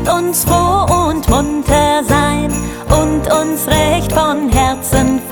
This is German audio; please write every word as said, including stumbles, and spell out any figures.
lasst uns froh und munter sein und uns recht von Herzen